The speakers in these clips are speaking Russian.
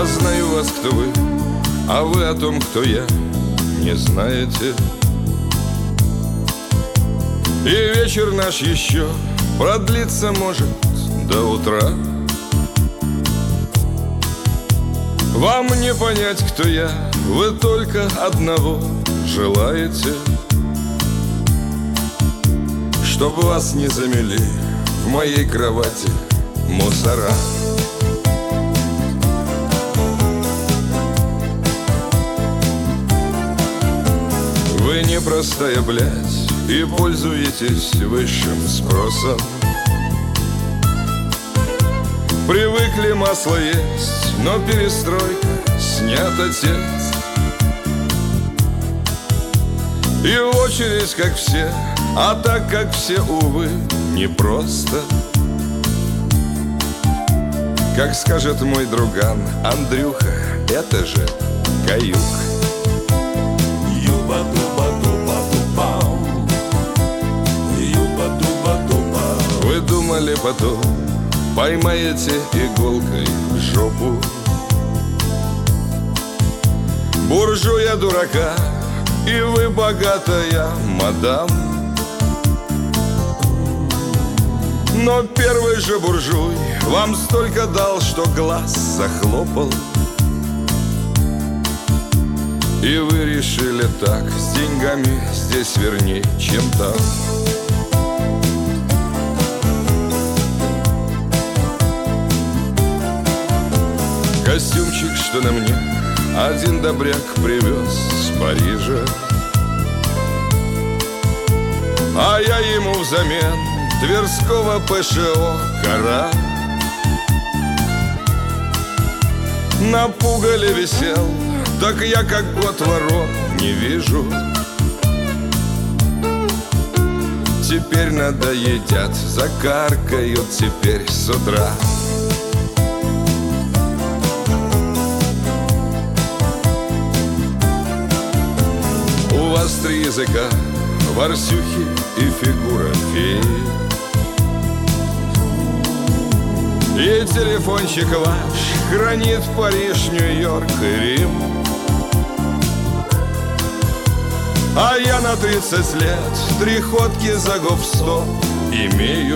Я знаю вас, кто вы, а вы о том, кто я, не знаете. И вечер наш еще продлиться может до утра. Вам не понять, кто я, вы только одного желаете: чтоб вас не замели в моей кровати мусора. Вы не простая блядь и пользуетесь высшим спросом. Привыкли масло есть, но перестройка снят отец. И в очередь, как все, а так, как все, увы, непросто. Как скажет мой друган Андрюха, это же каюк. Вы думали, потом поймаете иголкой в жопу буржуя дурака, и вы богатая мадам. Но первый же буржуй вам столько дал, что глаз захлопал. И вы решили так: с деньгами здесь верней, чем там. Костюмчик, что на мне, один добряк привез с Парижа, а я ему взамен Тверского ПШО кора. На пугале висел, так я как год ворон не вижу. Теперь надоедят, закаркают теперь с утра. У вас 3 языка, ворсюхи и фигура феи. И телефончик ваш хранит Париж, Нью-Йорк и Рим. А я на 30 лет 3 ходки за гоп-стоп имею.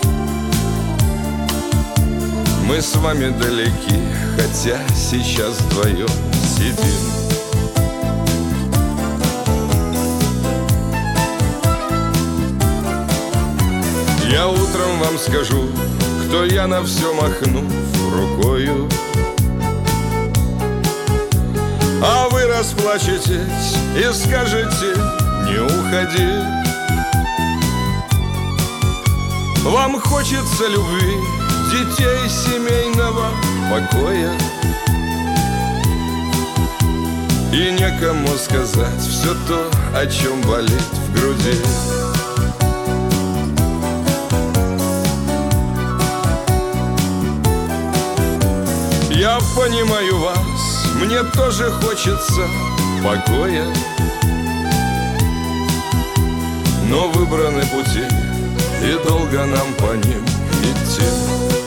Мы с вами далеки, хотя сейчас вдвоем сидим. Я утром вам скажу, кто я, на все махнув рукою. А вы расплачетесь и скажете: не уходи. Вам хочется любви, детей, семейного покоя. И некому сказать все то, о чем болит в груди. Я понимаю вас, мне тоже хочется покоя, но выбраны пути, и долго нам по ним идти.